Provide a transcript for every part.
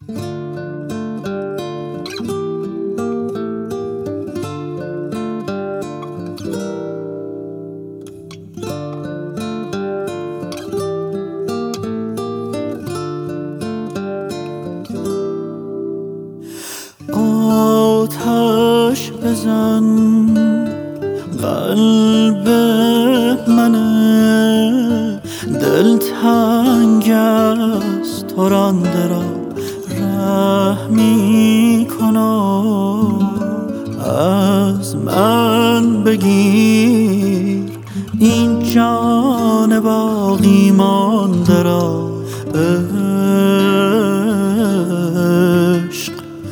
آتش بزن قلب منه، دلتنگ است تو رانده را رحمی کنم. از من بگیر این جان باقی مانده را، عشق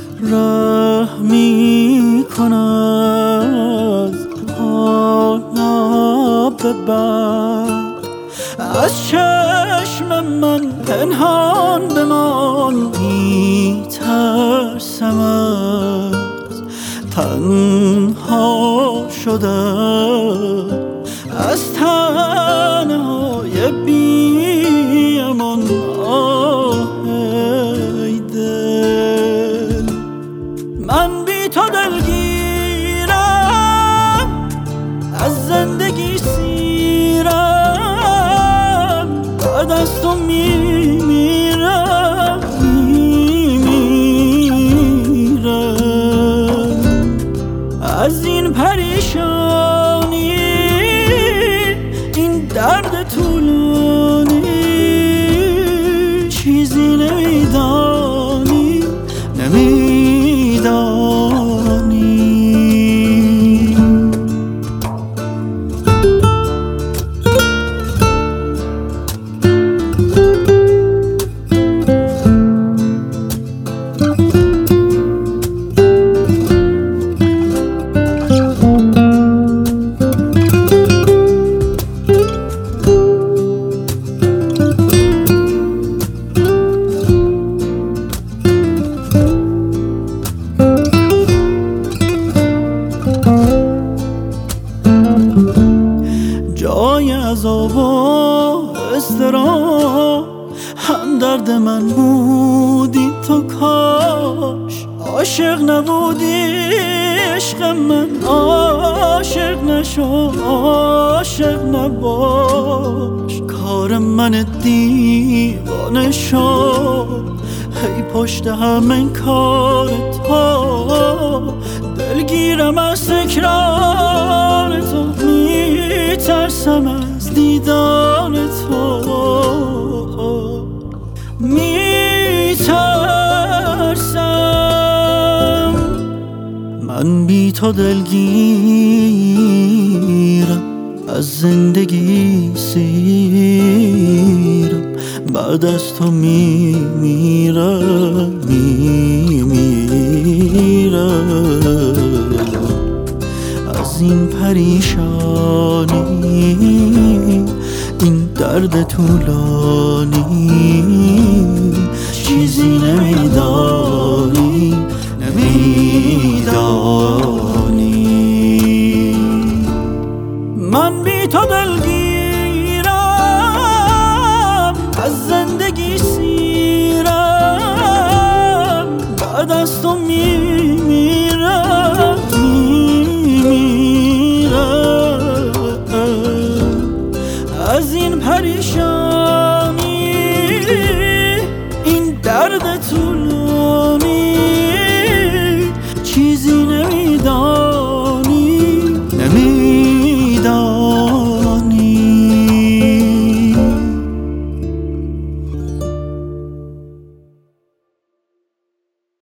رحمی کند. حالا ببر از چشم من پنهان بمان، میترسم از تنها شدن، از تنهای بی امان. ای دل من بی تو دلگیرم، از زندگی سیرم، بعد از تو میمیرم. از این پریشانی، این درد طولانی، چیزی نمیدانی، نمیدانی. جای عذاب و اضطراب هم درد من بودی تو، کاش عاشق نبودی عشق من، عاشق نشو عاشق نباش. کار من دیوانه شد هی پشت همین کار تو، دلگیرم از تکرار تو، میترسم از دیدار تو، میترسم. من بی تو دلگیرم، از زندگی سیرم، بعد از تو میمیرم. از این پریشانی، این درد طولانی، چیزی نمیدانی، نمیدانی. من بی تو دلگیرم، از زندگی سیرم، بعد از تو میمیرم. از این پریشانی، این درد طول